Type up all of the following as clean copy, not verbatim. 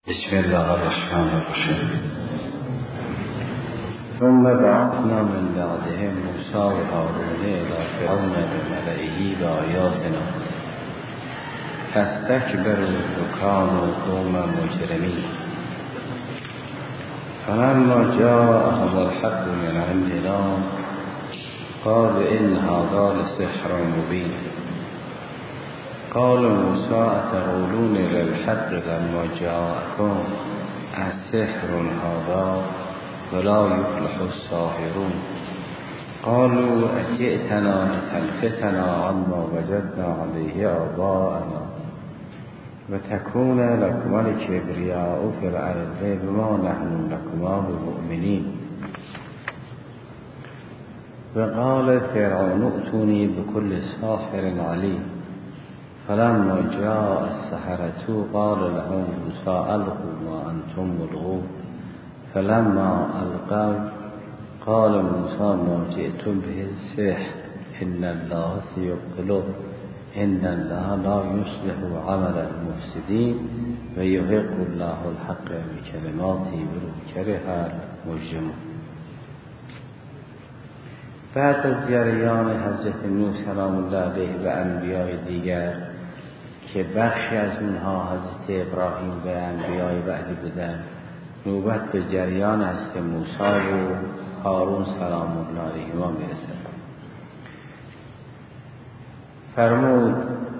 بسم الله الرحمن الرحیم. ثم بعثنا من بعدهم موسی و هارون الی فرعون بملئه بآیاتنا فاستکبروا وکانوا قوما مجرمین فلما جاءهم الحق من عندنا قالوا ان هذا لسحر مبین قال موسی اتقولون للحق لما جاءكم السحر هذا ولا يفلح الساحرون قالوا اجئتنا لتلفتنا عما وجدنا عليه آباءنا وتكون لكما الكبرياء في الأرض وما نحن لكما بمؤمنين وقال فرعون ائتوني بكل ساحر عليم فلما جاء السحرة قال لهم موسى ألقوا ما أنتم ملقون فلما ألقوا قال موسى ما جئتم به السحر إن الله سيبطله إن الله لا يصلح عمل المفسدين ويحق الله الحق بكلماته ولو كره المجرمون. بعد از جریان حضرت نوح سلام الله علیه و انبیاء دیگر که بخشی از اونها حضرت ابراهیم و انبیاء بعدی بودن، نوبت به جریان است که موسی و هارون سلام الله علیهما میرسد. فرمود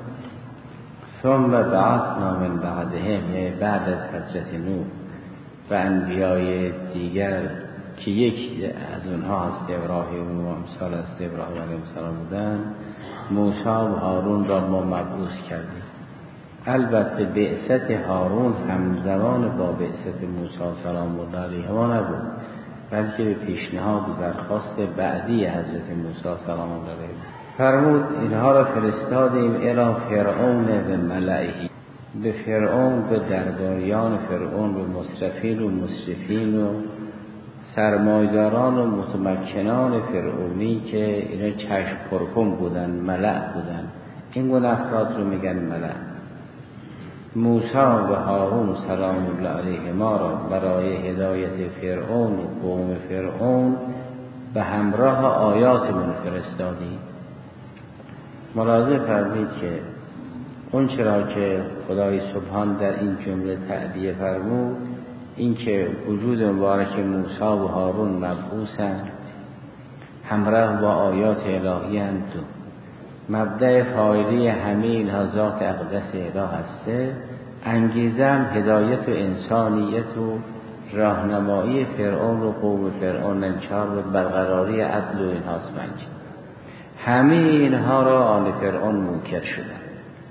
ثم بعثنا من بعدهم، یعنی بعد از حضرت نوح و انبیاء دیگر که یک از اونها حضرت ابراهیم و امثال حضرت ابراهیم علیه السلام بودن، موسی و هارون را ما مبعوث کردیم. البته بعثت هارون همزمان با بعثت موسی سلام الله علیهما نبود، بلکه به پیشنهاد و درخواست بعدی حضرت موسی سلام الله علیه فرمود اینها را فرستادیم الی فرعون و ملئه، به فرعون، به درباریان فرعون، به مصرفین و مسرفین و سرمایداران و متمکنان فرعونی که اینا چشم پرکن بودن، ملأ بودن. این گونه افراد رو میگن ملأ. موسی و هارون سلام الله علیهما را برای هدایت فرعون و قوم فرعون به همراه آیاتمون فرستادیم. ملاحظه فرمایید که اون چرا که خدای سبحان در این جمله تأدیه فرمود، این که وجود مبارک موسی و هارون مبعوثند همراه با آیات الهی اند، مبدأ فاعلی همه اینها ذات اقدس اله هسته، انگیزه هم هدایت و انسانیت و راهنمایی فرعون و قوم فرعون انشار و برقراری عدل و اینهاست. همه اینها را آن فرعون منکر شدن.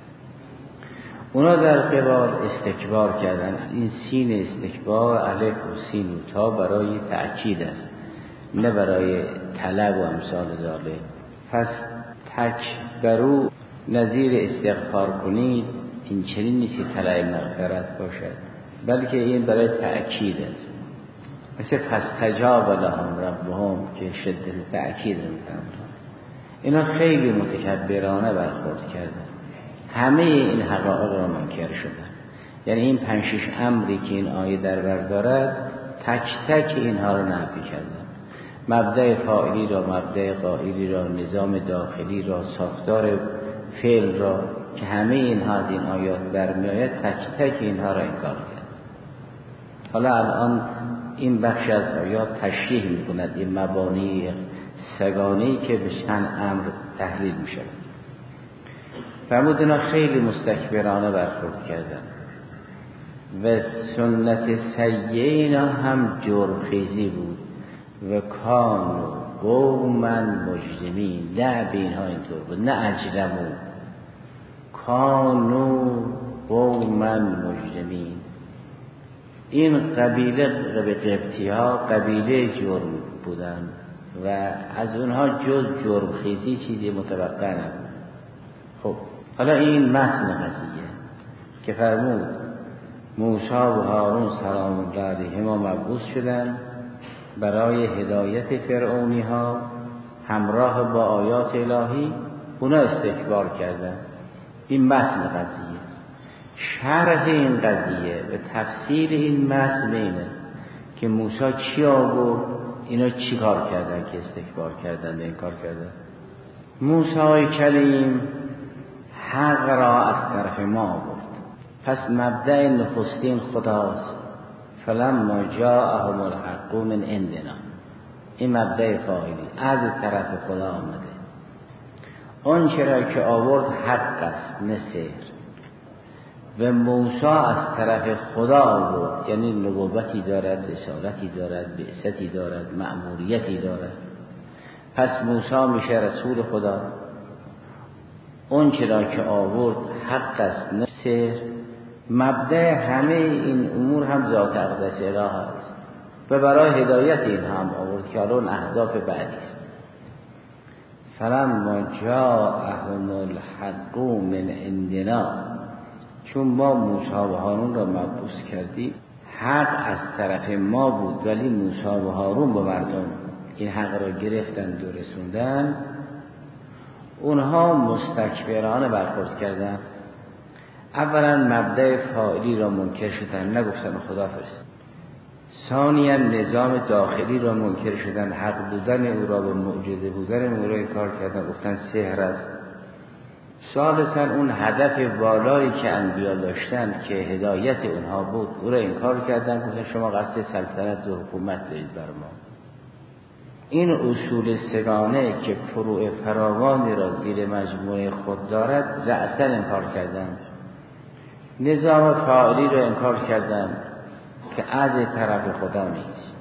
اونا در قبال استکبار کردن. این سین استکبار الف و سین و تا برای تأکید است، نه برای طلب و امثال ذالک. پس تکبروا نظیر استغفار کنید، این چنین نیست که طلب مغفرت باشد، بلکه این برای تأکید است. مثل فاستجاب لهم ربهم که شدت تأکید رو میکنم. اینا خیلی متکبرانه برخورد کردن، همه این حقایق را منکر شدن. یعنی این 5-6 امری که این آیه در بر دارد، تک تک اینها را نفی کردن. مبدأ فاعلی را، مبدأ قائلی را، نظام داخلی را، ساختار فعل را که همه اینها از این آیات برمی آید، تک تک اینها را انکار کرد. حالا الان این بخش از آیات تشریح می کند این مبانی سگانه‌ای که به چند امر تحلیل می شود. فرمود اینا خیلی مستکبرانه برخورد کردن و سنت سیئه اینا هم جرمخیزی بود. و کانوا قوما مجرمین، لعب اینها اینطور بود، نه اجرمو، کانوا قوما مجرمین. این قبیله قبطی ها قبیله جرم بودن و از اونها جز جرمخیزی چیزی متوقع نبود. خب حالا این متن قضیه که فرمود موسی و هارون سلام الله علیهما مبعوث شدن برای هدایت فرعونی ها همراه با آیات الهی، اونا استکبار کردن. این متن قضیه. شرح این قضیه و تفسیر این متن اینه که موسی چی آورد، اینا چی کار کردن که استکبار کردن و انکار کردن. موسی کلیم حق را از طرف ما آورد، پس مبدأ نخستین خداست. فلما جاءهم الحق من عندنا، این مبدأ فاعلی از طرف خدا آمده. اون چرا که آورد حق است نه سحر. و موسی از طرف خدا آورد، یعنی نبوتی دارد، رسالتی دارد، بعثتی دارد، مأموریتی دارد. پس موسی میشه رسول خدا. اون چرا که آورد حق است نه سحر. مبدأ همه این امور هم ذات اقدس اله است و برای هدایت این هم آورد که الان اهداف بعدی است. فلما جاءهم الحق من عندنا، چون ما موسی و هارون را مبعوث کردیم، حق از طرف ما بود، ولی موسی و هارون با مردم این حق را گرفتند و رسوندن. اونها مستکبرانه برخورد کردند. اولا مبدأ فاعلی را منکر شدن، نگفتن خدا فرست. ثانیا نظام داخلی را منکر شدن، حق بودن او را و معجزه بودن او را انکار کردن، گفتن سحر است. ثالثا اون هدف بالایی که انبیا داشتن که هدایت اونها بود، او را انکار کردن، گفتن شما قصد سلطنت و حکومت دارید بر ما. این اصول سگانه که فروع فراوانی را زیر مجموعه خود دارد، رأساً انکار کردن. نظام فاعلی را انکار کردن که از طرف خدا نیست.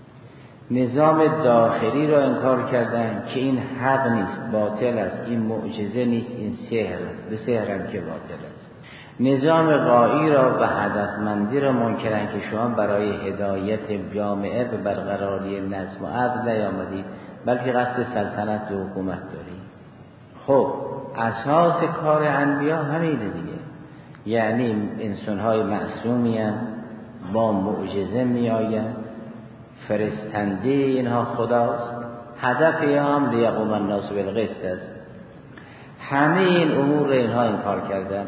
نظام داخلی را انکار کردن که این حق نیست، باطل است، این معجزه نیست، این سحر است، به سحر هم که باطل است. نظام غایی را و هدفمندی را منکرن که شما برای هدایت جامعه و برقراری نظم و عدل نیامدید، بلکه قصد سلطنت و حکومت دارید. خب اساس کار انبیا همینه دیگه، یعنی انسان‌های معصومی هستند، با معجزه میآیند، فرستنده اینها خداست، هدف هم لیقوم الناس بالقسط است. همه این امور را اینها انکار کردند.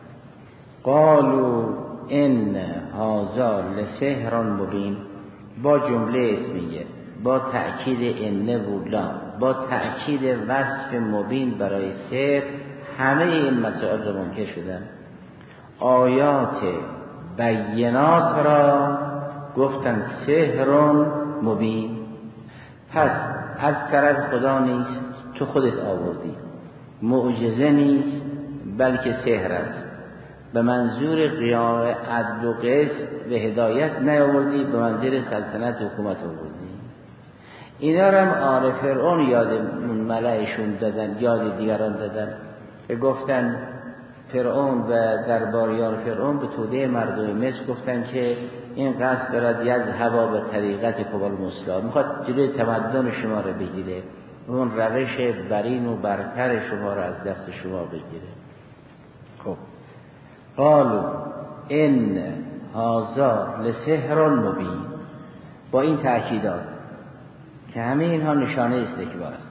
قالوا ان هذا لسحر مبین، با جمله اسمیه، با تأکید ان و لام، با تأکید وصف مبین برای سحر، همه این مسائل را منکر شدند. آیات بینات را گفتن سحر مبین. پس از طرف خدا نیست، تو خودت آوردی. معجزه نیست بلکه سحر است. به منظور قیام عدل و قسط و هدایت نیاوردی، به منظور سلطنت و حکومت آوردی. اینا را هم آل فرعون یاد ملعشون دادن، یاد دیگران دادن که گفتن فرعون و درباریان فرعون به توده مردم مصر گفتن که این قصد دارد یذهب به طریقت کبال مسلا، میخواد جلوی تمدن شما را بگیره، اون روش برین و برتر شما را از دست شما بگیره. خب قالوا ان هذا لسحر مبین، با این تأکیدات که همه اینها نشانه استکبار است.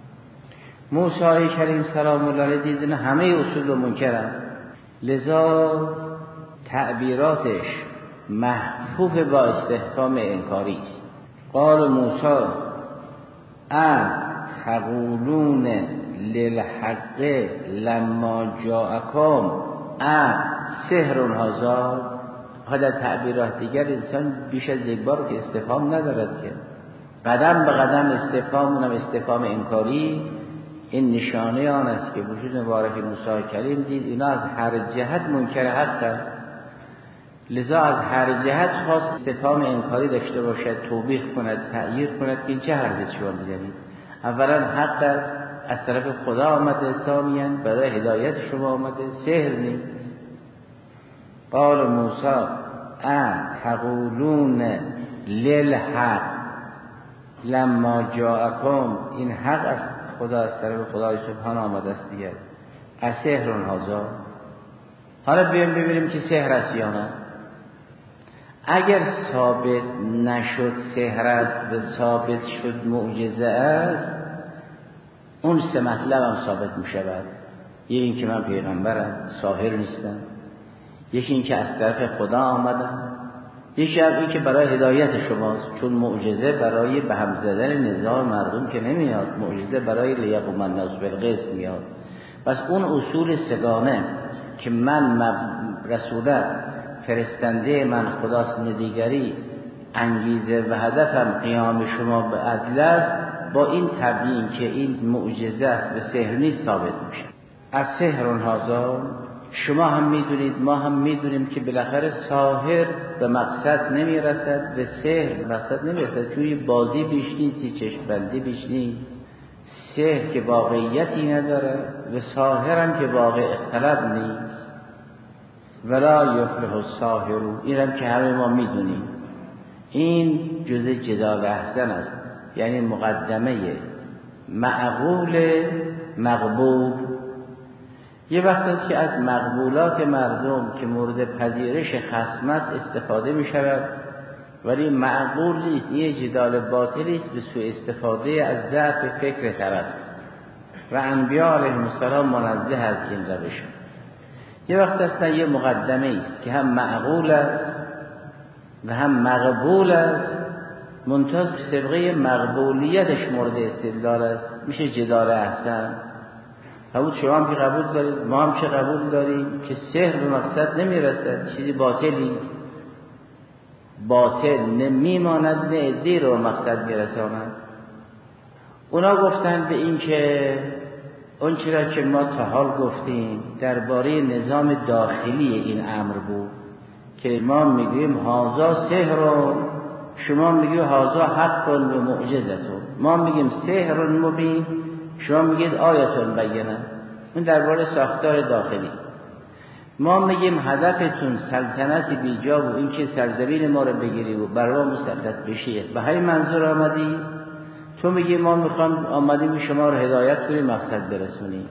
موسی کریم سلام الله علیه دیدن همه اصول رو منکرن، لذا تعبیراتش محفوف با استحکام انکاری است. قال موسی تقولون للحق لما جاءکم سحر هذا. در تعبیرات دیگر انسان بیش از یک بار که استفهام ندارد که قدم به قدم استفهام، اونم استفهام انکاری. این نشانه آن است که وجود مبارک موسی کریم دید اینا از هر جهت منکر حق است، لذا از هر جهت خواست استفهام انکاری داشته باشد، توبیخ کند، تأیید کند که این چه حرفی شما میزنید. اولا حق است، از طرف خدا آمده، ثانیاً برای هدایت شما آمده، سحر نیست. قال موسی تقولون للحق لما جاءکم، این حق است، خدا از طرف خدای سبحان آمده است دیگر. سحر هذا. حالا بیایم ببینیم که سحر است یا نه. اگر ثابت نشد سحر است و ثابت شد معجزه است، اون سه مطلب هم ثابت می شود. یه این که من پیغمبرم، ساحر نیستم. یکی این که از طرف خدا آمدن، یکی هم این که برای هدایت شماست، چون معجزه برای به هم زدن نظام مردم که نمیاد، معجزه برای لیقوم الناس بالقسط میاد. پس اون اصول سگانه که من رسولم فرستنده من خداست، دیگری انگیزه و هدفم قیام شما به عدل است، با این تبیین که این معجزه است و سحر نیست ثابت میشه. از سحر هذا شما هم میدونید، ما هم میدونیم که بالاخره ساحر به مقصد نمیرسد، به سحر به مقصد نمیرسد، توی بازی بیش نیست، چشم بندی بیش نیست. سحر که واقعیتی نداره و ساحر هم که واقع طلب نیست. ولا یفلح الساحرون، این هم که همه ما میدونیم. این جزء جدال احسن است، یعنی مقدمه معقول مقبول. یه وقت است که از مقبولات مردم که مورد پذیرش خصمت استفاده می شود، ولی معقول نیست، یه جدال باطلی است به سوء استفاده از ضعف فکر طرف و انبیاء علیهم السلام منزه از این روش. یه وقت است یه مقدمه است که هم معقول است و هم مقبول است، منتها سابقه مقبولیتش مورد استدلال است، میشه جدال احسن. همون شما هم که قبول دارید، ما هم که قبول داریم که سحر به مقصد نمیرسد، چیزی باطلی باطل نمیماند، نه ادعی رو مقصد میرساند. اونا گفتن به این که اون چرا که ما تا حال گفتیم درباره نظام داخلی این امر بود که ما میگیم هازا سحر، شما میگید هازا حق و معجزتون، ما میگیم سحر مبین، شما میگید آیتون بینه. این درباره ساختار داخلی. ما میگیم هدفتون سلطنت بیجا و این که سرزمین ما رو بگیری و بر ما مسلط بشی، به همین منظور آمدی؟ تو میگی ما میخوام آمدیم شما رو هدایت کنیم مقصد برسونیم.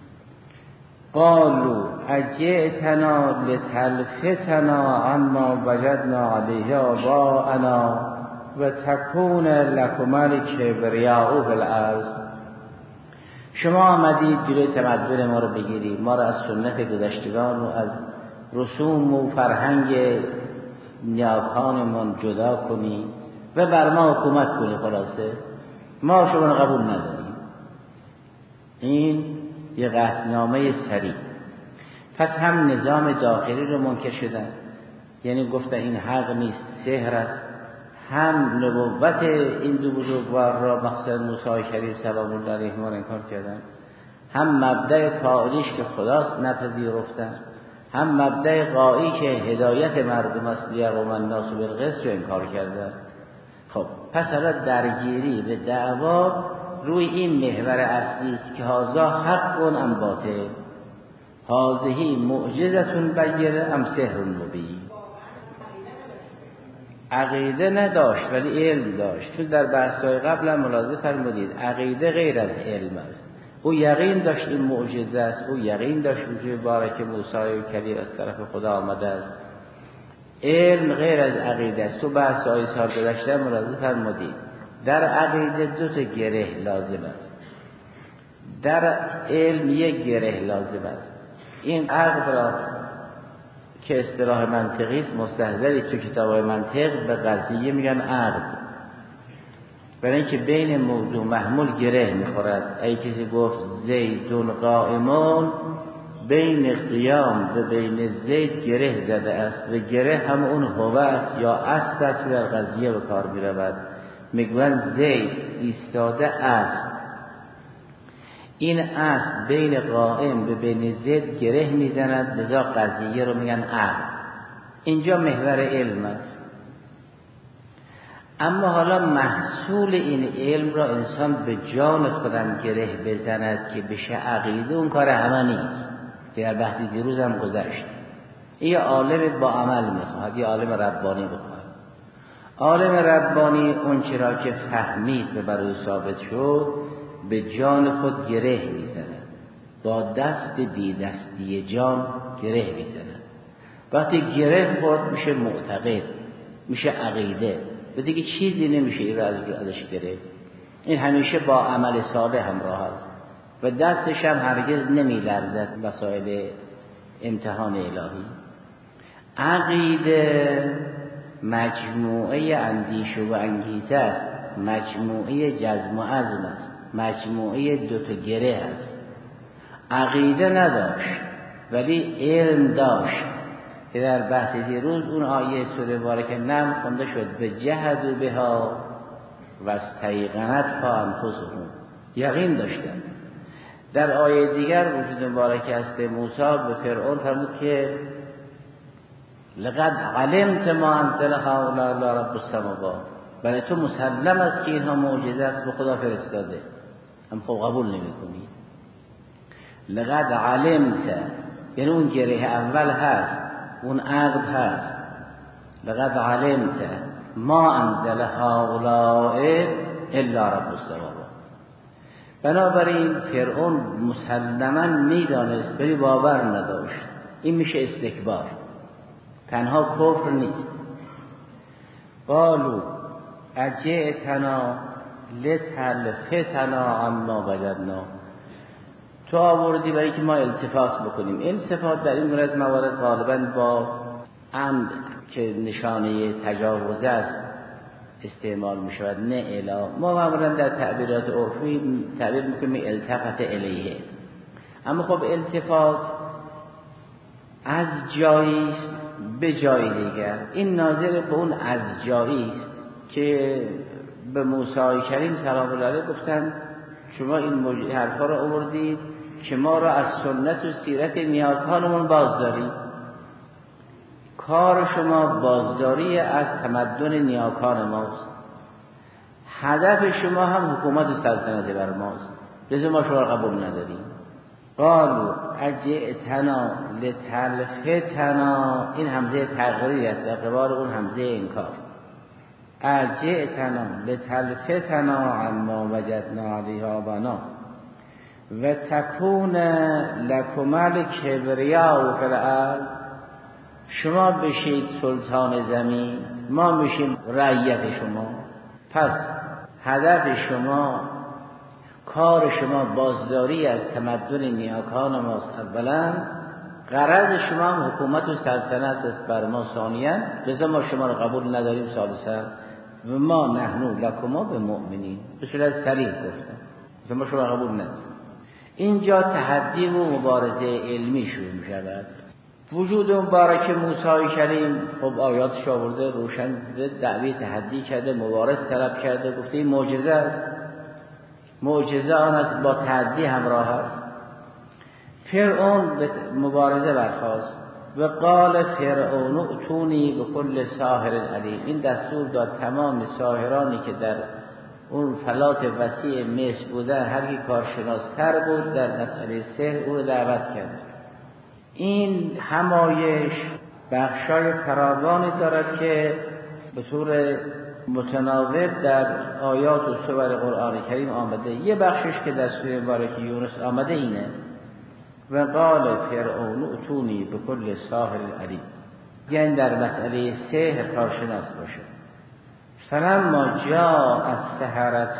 قالوا اجئتنا لتلفتنا عما وجدنا علیه آباءنا و تکون لکم الکبریاء فی الارض. شما آمدید جلوی تمدن ما رو بگیرید، ما رو از سنت گذشتگان و از رسوم و فرهنگ نیاکانمون جدا کنید و بر ما حکومت کنید. خلاصه ما شما رو قبول نداریم. این یه قطعنامه سریع. پس هم نظام داخلی رو منکر شدن، یعنی گفتن این حق نیست، سحر است، هم نبوت این دو بزرگوار را مقصد موسی شریف سلام الله علیه انکار کردن، هم مبدأ فاعلیش که خداست نپذیرفتن، هم مبدأ غایی که هدایت مردم است لیقوم الناس بالقسط رو انکار کردن. خب پس حالا درگیری به دعوا روی این محور اصلی است که هازا حق ام باطل، هازهی معجزتون بینه ام سحر مبین. عقیده نداشت ولی علم داشت، چون در بحث‌های قبل هم ملاحظه فرمودید عقیده غیر از علم است. او یقین داشت این معجزه است، او یقین داشت وجود بارک موسی کلیم از طرف خدا آمده است. علم غیر از عقیده است. تو بحث‌های سال گذشته ملاحظه فرمودید در عقیده دو تا گره لازم است، در علم یک گره لازم است. این عقل را که اصطلاح منطقی است مستحضری تو کتاب‌های منطق به قضیه میگن عقل، برای اینکه بین موضوع محمول گره میخورد. ای کسی گفت زیدون قائمون، بین قیام و بین زید گره زده است و گره هم اون هو است یا اصل است در قضیه به کار میرود. میگوین زید ایستاده است، این اصل بین قائم و بین زید گره میزند، لذا قضیه رو میگن عقل. اینجا محور علم است. اما حالا محصول این علم را انسان به جان خودم گره بزند که بشه عقیده، اون کار همه نیست که در بحثی دیروز هم گذشت. این عالم با عمل میخواهد، یه عالم ربانی بخواهد. عالم ربانی اون چرا که فهمید و برای ثابت شد به جان خود گره میزند، با دست بی دستی جان گره میزند. وقتی گره خورد میشه معتقد، میشه عقیده و دیگه چیزی نمیشه این را ازش گرفت. این همیشه با عمل صالح همراه است و دستش هم هرگز نمی لرزد مسائل امتحان الهی. عقیده مجموعه اندیشه و انگیزه است، مجموعه جزم و عزم است، مجموعه دوتا گره است. عقیده نداشت ولی علم داشت که در بحث دیروز اون آیه سوره مبارکه نم خونده شد به جهدوا بها و استیقنتها انفسهم، یقین داشتن. در آیه دیگر وجود مبارکه است موسی به فرعون فرمود که لقد علمت ما انزل هؤلاء الا رب السماوات، برای تو مسلم است که اینها معجزه است به خدا فرستاده، هم خب قبول نمی‌کنی. لقد علمت یعنی اون گره اول هست، اون عقد هست. لقد علمت ما انزل هؤلاء الا رب السماوات. بنابراین فرعون مسلما میدانست ولی باور نداشت. این میشه استکبار، تنها کفر نیست. قالوا اجئتنا لتلفتنا عما وجدنا، تو آوردی برای که ما التفات بکنیم. التفات در این مورد موارد غالبا با عمد که نشانه تجاوز است استعمال می شود، نه الا. ما معمولا در تعبیرات عرفی تعبیر میکنیم التفت الیه، اما خب التفات از جایی است به جای دیگر. این ناظر به اون از جایی است که به موسی کریم سلام الله علیه گفتن شما این حرفا رو آوردید که ما را از سنت و سیرت نیاکانمون بازدارید. کار شما بازداری از تمدن نیاکان ماست، هدف شما هم حکومت و سلطنت بر ماست، لذا ما شما را قبول نداریم. قالوا اجئتنا لتلفتنا، این همزه تغییری است در قبال اون همزه انکار. اجئتنا لتلفتنا عما وجدنا علیه آبانا و تکون لکم الکبریاء فی الارض، شما بشید سلطان زمین، ما میشیم رعیت شما. پس هدف شما، کار شما بازداری از تمدن نیاکان ماست اولا، غرض شما هم حکومت و سلطنت است بر ما ثانیا، لذا ما شما رو قبول نداریم ثالثا و ما نحن لکما به مؤمنین. به صورت صریح گفتم لذا ما شما قبول نداریم. اینجا تحدی و مبارزه علمی شروع می شود. وجود مبارک موسی کریم خب آیاتش آورده روشن دعوی تحدی کرده، مبارز طلب کرده، گفته این معجزه است. معجزه آن است با تحدی همراه است. فرعون به مبارزه برخاست و قال فرعون ائتونی بكل ساحر علیم، این دستور داد تمام ساحرانی که در اون فلات وسیع مصر بودن، هر کی کارشناستر بود در مسئله سحر او رو دعوت کرد. این همایش بخشای فراوانی دارد که به طور متناوب در آیات و سور قرآن کریم آمده. یه بخشش که در سوره مبارکه یونس آمده اینه و قال فرعون ائتونی بكل ساحر علیم، یعنی در مسئله سحر کارشناس باشه. فلما جاء السحرة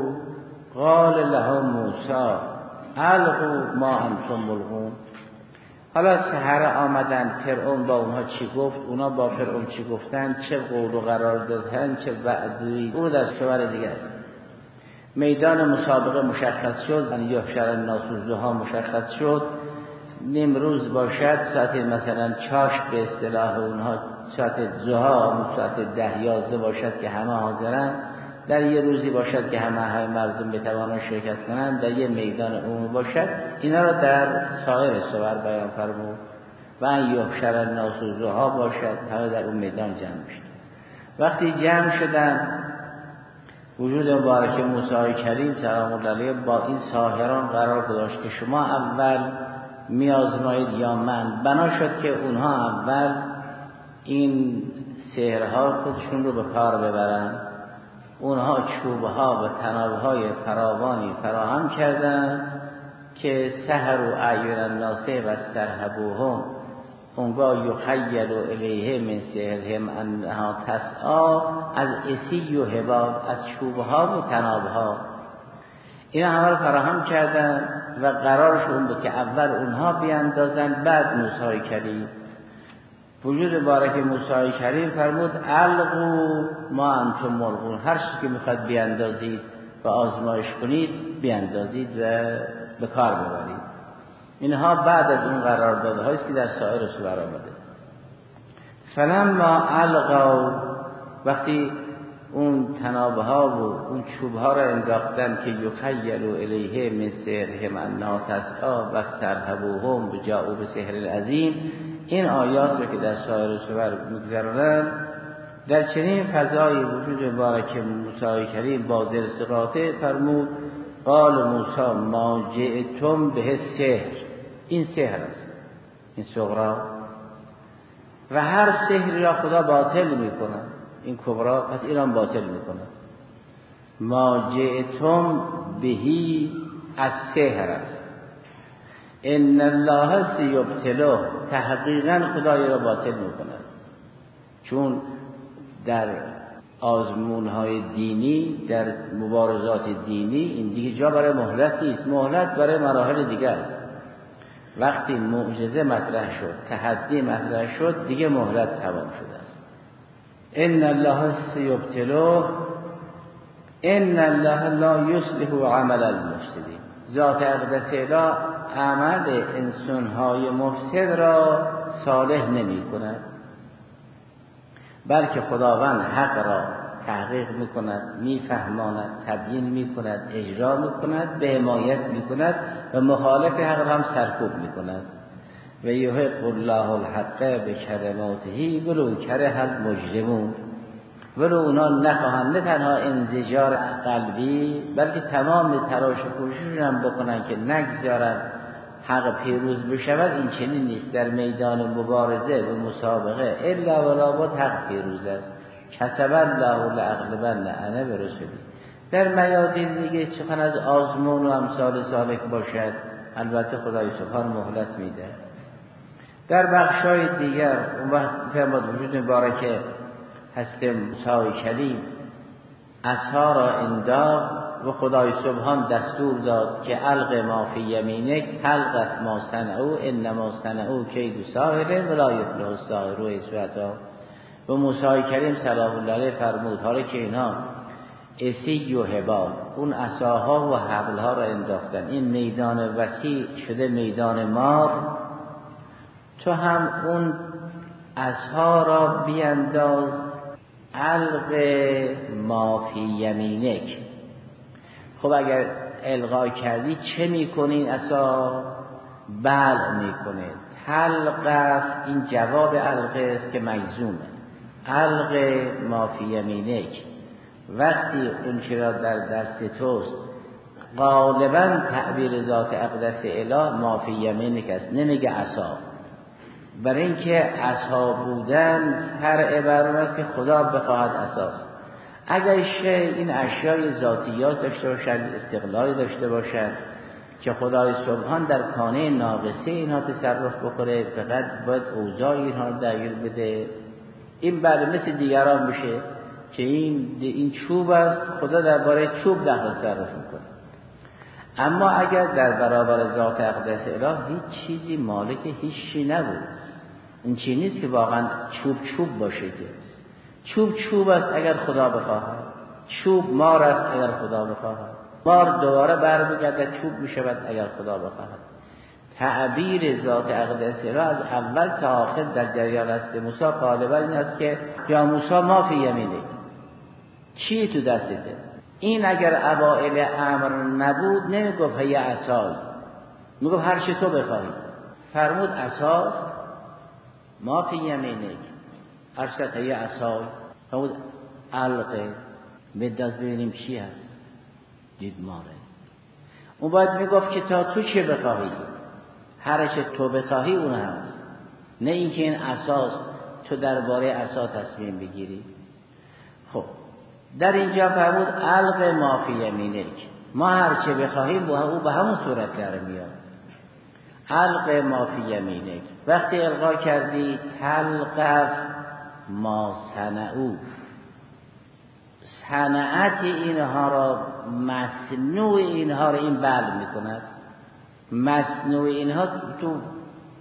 قال لهم موسی القوا ما انتم ملقون. حالا سحره آمدن، فرعون با اونها چی گفت، اونا با فرعون چی گفتن، چه قول و قرار دادن، چه وعدی، اون در شمار دیگه است. میدان مسابقه مشخص شد، یعنی یحشر الناس ضحی مشخص شد. نمروز باشد ساعت مثلا چاشت به اصطلاح اونها، ساعت ضحی ساعت 10-11 باشد که همه حاضرن، در یه روزی باشد که همه مردم بتوانند شرکت کنند، در یه میدان عمومی باشد. اینا را در سایر سور بیان فرمود و ان یحشر الناس ضحی باشد، همه در اون میدان جمع شد. وقتی جمع شدن، وجود مبارک موسی کریم سلام الله علیه با این ساحران قرار گذاشت که شما اول میازمایید یا من. بنا شد که اونها اول این سحرها خودشون رو به کار ببرن. اونها چوبها و تنابهای فراوانی فراهم کردن که سحر و اعین الناس و استرهبوهم، اونگاه یخیل الیه من سحرهم انها تسعی، از عصی و حبال، از چوبها و تنابها، اینا همه رو فراهم کردن و قرارش اون بود که اول اونها بیاندازن بعد موسی کریم. وجود بارک موسی کریم فرمود القوا ما انتم ملقون، هر چیزی که میخواد بیاندازید و آزمایش کنید بیاندازید و به کار ببرید. اینها بعد از اون قراردادهایی است که در سایر سور آمده. فلما القوا، وقتی اون تنابه ها و اون چوب ها را انداختن که یخیل الیه من سحرهم انها تسعی و استرهبوهم بجاءوا بسحر عظیم، این آیات رو که در سایر سور میگذرونن در چنین فضای وجود بارک موسی کریم با ذوالثقاته فرمود قال موسی ما جئتم به سحر، این سحر است، این صغرا، و هر سحری را خدا باطل میکنه، این کبرا پس ایران باطل میکنه. ما جئتم بهی از سحر است، ان الله سیبتلوه، تحقیقا خدای را باطل میکنه. چون در آزمونهای دینی، در مبارزات دینی، این دیگه جا برای مهلت نیست، مهلت برای مراحل دیگه است. وقتی معجزه مطرح شد، تحدی مطرح شد، دیگه مهلت تمام شده است. ان الله سیبتلوه ان الله لا یصلح عمل المفسدین، ذات اقدس اله عمل انسانهای مفسد را صالح نمی کند، بلکه خداوند حق را تحقیق می کند، می فهماند، تبیین می کند، اجرا می کند، به حمایت می کند و مخالف حق را هم سرکوب می کند. و یحق الله الحق بکلماته ولو کره المجرمون، ولو اونا نخواهند، نه تنها انزجار قلبی بلکه تمام تلاش و کوشششون هم بکنن که نگذارن حق پیروز بشود، این چنین نیست. در میدان مبارزه و مسابقه الا ولا بد حق پیروز است. کتب الله لاغلبن انا برسولی. در میادین دیگه چون از آزمون و امثال سالک باشد، البته خدای سبحان مهلت میده. در بخشای دیگر اون وقت فرمود وجود مبارکه هست موسی کریم عصا را انداخت و خدای سبحان دستور داد که الق ما فی یمینک تلقف ما صنعوا انما صنعوا کید ساحر ولا یفلح الساحر صورتا. و موسی کریم سلام الله علیه فرمود حالا که اینا اسی و حبال، اون عصاها و حبلها را انداختن، این میدان وسیع شده میدان مار، تو هم اون عصا را بیانداز الق ما فی یمینک. خب اگر القا کردی چه میکنین؟ عصا بلع میکنه. تلقف این جواب الق است که مجزومه. الق ما فی یمینک، وقتی اون چرا در دست توست، غالبا تعبیر ذات اقدس اله ما فی یمینک است، نمیگه عصا، برای اینکه عصا بودن فرع بر اون است که خدا بخواهد عصاست. اگر شی این اشیای ذاتیات داشته باشد، استقلالی داشته باشد که خدای سبحان در کانه ناقصه اینها تصرف بکنه، فقط باید اوضاع اینها رو تغییر بده. این بعد مثل دیگران میشه که این چوب است، خدا درباره چوب دخل تصرف میکنه. اما اگر در برابر ذات اقدس اله هیچ چیزی مالک هیچی نبود، این چیزی نیست که واقعا چوب باشه، که چوب است اگر خدا بخواهد، چوب مار است اگر خدا بخواهد، مار دوباره برمیگردد چوب میشود اگر خدا بخواهد. تعبیر ذات اقدس اله از اول تا آخر در جریان است. موسی غالبا این است که یا موسی ما فی یمینه، چی تو دستته؟ این اگر اوائل امر نبود نمیگفت هی عصای، میگفت هر چی تو بخواهی. فرمود عصاست ما فی یمینک، ارشد هی عصای، فرمود علقه بداز ببینیم چی هست، دید ماره. اون باید میگفت که تا تو چه بخواهی، هر چه تو بخواهی اون هست، نه اینکه این اساس تو درباره اساس تصمیم بگیری. خب در اینجا فرمود الق ما فی یمینک، ما هر چه بخواهیم او به همون صورت در میاد. الق ما فی یمینک، وقتی القا کردی تلقف ما صنعوا، صنعت اینها را، مصنوع اینها را این بلع میکند. مصنوع اینها تو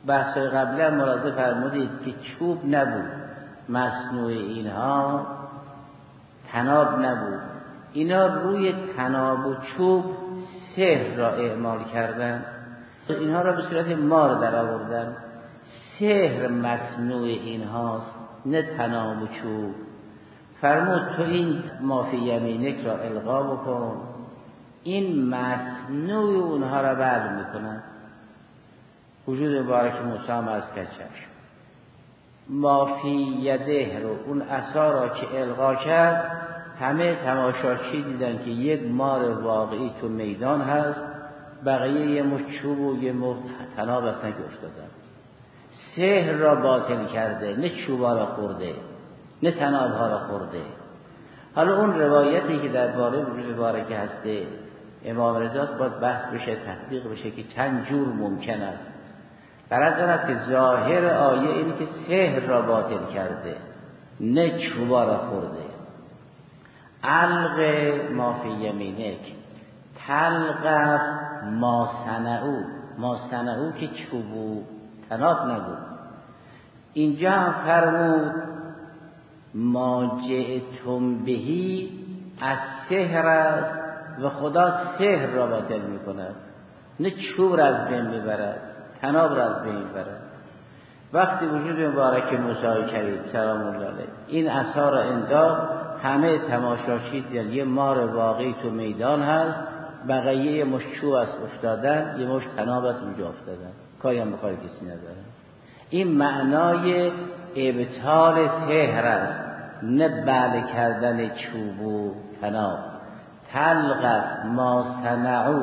بحث قبلی هم ملاحظه فرمودید که چوب نبود، مصنوع اینها طناب نبود. اینا روی طناب و چوب سحر را اعمال کردن، اینها را به صورت مار در آوردن. سحر مصنوع اینهاست، نه طناب و چوب. فرمود تو این ما فی یمینک را القا بکن، این مصنوع اونها را بلع میکنن. وجود مبارک موسی هم از کچش ما فی یده رو، اون عصا را که القا کرد، همه تماشاچی دیدن که یک مار واقعی تو میدان هست، بقیه یه مشت چوب و یه مشت طناب هستن که افتادن. سحر را باطل کرده، نه چوبا را خورده، نه طنابها را خورده. حالا اون روایتی که درباره وجود مبارکه هسته امام رضا باید بحث بشه، تحقیق بشه که چند جور ممکن است. غرض آن است که ظاهر آیه اینه که سحر را باطل کرده، نه چوبا را خورده. علق ما فی یمینک، تلقف ما صنعوا، ما صنعوا که چوب و طناب نبود. اینجا هم فرمود ما جئتم بهی از سحر است و خدا سحر را باطل میکند، نه چوب را از بین میبرد، طناب را از بین میبرد. وقتی وجود مبارک موسی کریم سلام الله علیه این عصا را انداخت، همه تماشاچی دیدن یه مار واقعی تو میدان هست، بقیه یه مشت چوب است افتادن، یه مشت طناب است اونجا افتادن، کاری هم به کار کسی نداره. این معنای ابطال سحر است، نه بله کردن چوب و طناب. تلقف ما صنعوا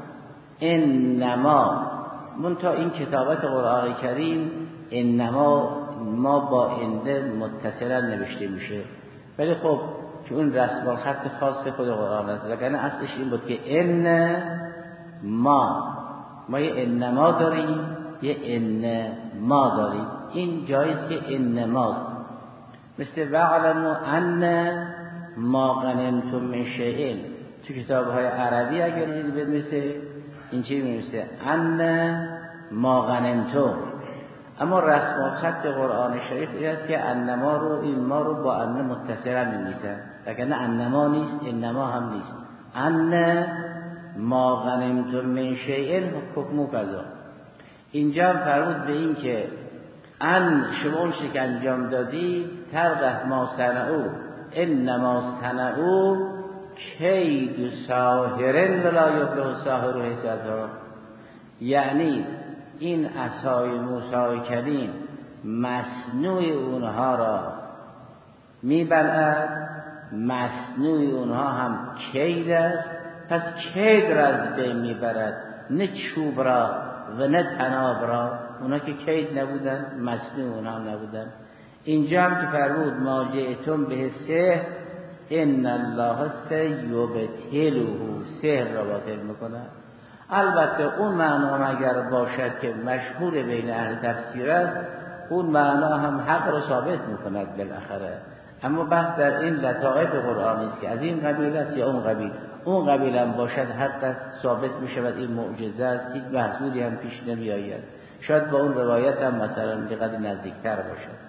انما، منتها این کتابت قرآن کریم انما ما با انده متصلا نوشته میشه، ولی خب که اون رسم الخط خاص خود قرآن است، وگرنه اصلش این بود که ان ما یه انما داریم، یه ان ما داریم. این جایز که انماست، مثل وعلموا ان ما غنمتم من شیء. تو کتاب‌های عربی اگر بنویسه این چی می‌نویسه؟ ان ما غنمتم. اما رسم الخط قرآن شریف این است که انما رو، این ما رو با ان متصلا می‌نویسن، وگرنه انما نیست، انما هم نیست. ان ما غنمتم من شیء حکم کذا. اینجا فرمود به این که ان شما اون چیزی که انجام دادی، تلقف ما صنعوا انما صنعوا کید ساحر ولا یفلح الساحر حیث اتى. یعنی این عصای موسی کریم مصنوع اونها را میبلعد، مصنوع اونها هم کید است، پس کید را از بین میبرد، نه چوب را و نه طناب را. اونا که کید نبودن، مصنوع اونها نبودن. اینجا هم که فرمود ما جئتم به سحر ان الله سیبطله، سحر را باطل میکنه. البته اون معنا اگر باشد که مشهور بین اهل تفسیر است، اون معنا هم حق را ثابت میکند بالاخره. اما بحث در این لطائف قرآنی است که از این قبیل است یا اون قبیل. اون قبیل هم باشد حق ثابت میشود، این معجزه است، هیچ محصولی هم پیش نمی آید. شاید با اون روایت هم مثلا دقیق نزدیکتر باشد.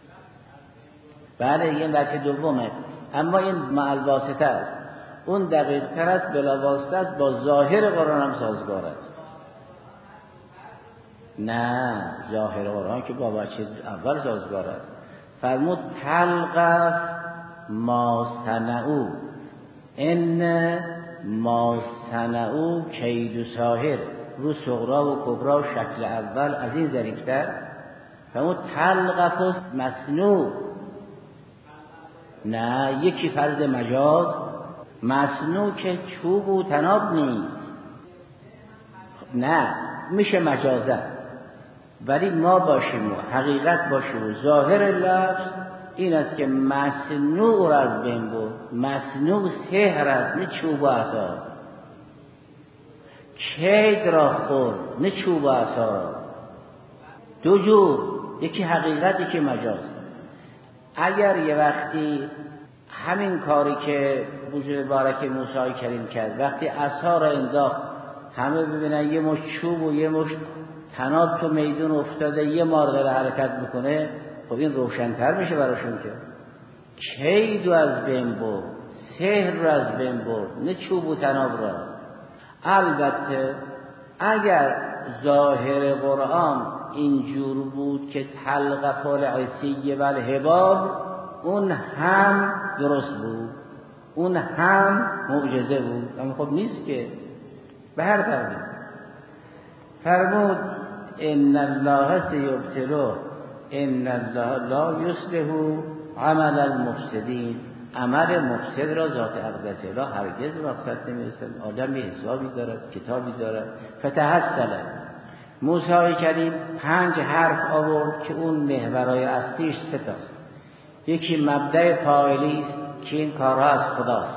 بله این بچه دومه، اما این مع الواسطه است، اون دقیق تر است، بلا واسطه است، با ظاهر قرآن هم سازگار است. نه ظاهر قرآن که با بچه اول سازگار است. فرمود تلقف ما صنعوا ان ما صنعوا کید ساحر. رو صغرا و کبرا شکل اول از این ظریف‌تر. فرمود تلقف مصنوع، نه یکی فرض مجاز، مصنوع که چوب و طناب نیست، نه میشه مجازه، ولی ما باشیم و حقیقت باشیم و ظاهر لفظ این است که مصنوع را از بین بود. مصنوع سحر است، نه چوب و عصا. کید را خورد، نه چوب و عصا. دو جور، یکی حقیقت یکی مجاز. اگر یه وقتی همین کاری که وجود مبارک موسی کریم کرد، وقتی عصا را انداخت همه ببینن یه مشت چوب و یه مشت طناب تو میدون افتاده یه مار داره حرکت میکنه، خب این روشن‌تر میشه براشون که کید رو از بین برد، سحر رو از بین برد، نه چوب و طناب را. البته اگر ظاهر قرآن اینجور بود که تلقف العصی و الحبال، اون هم درست بود، اون هم معجزه بود، اما خب نیست که. به هر طریق فرمود ان الله سیبطله، ان الله لا یصلح عمل المفسدین. عمل مفسد را ذات اقدس اله هرگز وقت نمیرسد. آدم یه حسابی دارد، کتابی دارد. فتحصل موسی کریم 5 حرف آورد که اون محورای اصلیش 3 تاست. یکی مبدأ فاعلی است که این کارها از خداست.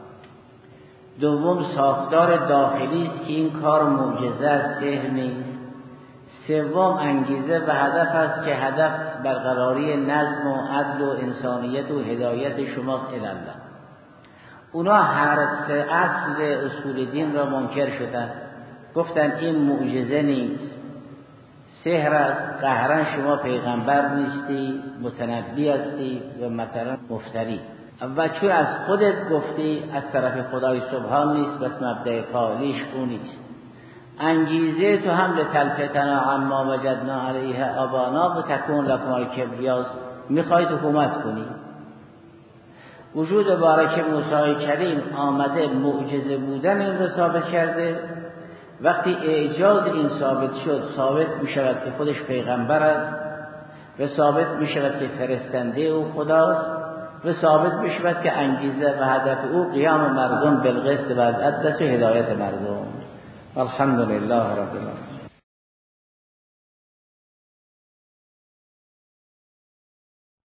دوم ساختار داخلی است که این کار معجزه است، سحر نیست. سوم انگیزه و هدف است که هدف برقراری نظم و عدل و انسانیت و هدایت شماست الی الله. اونا هر 3 اصل اصول دین را منکر شدن، گفتن این معجزه نیست، سحر است، قهرن شما پیغمبر نیستی، متنبی هستی و مثلا مفتری. و چون از خودت گفتی از طرف خدای سبحان نیست، بس مبدأ فاعلیش اون نیست. انگیزه تو هم لتلفتنا عما وجدنا علیه آبانا و تکون لکم الکبریا، میخواید حکومت کنی. وجود بارک موسی کریم آمده معجزه بودن این رو ثابت کرده. وقتی اعجاز این ثابت شد، ثابت میشود که خودش پیغمبر است و ثابت میشود که فرستنده او خداست و ثابت میشود که انگیزه و هدف او قیام مردم بالقسط و عدل و هدایت مردم. الحمدلله رب العالمین.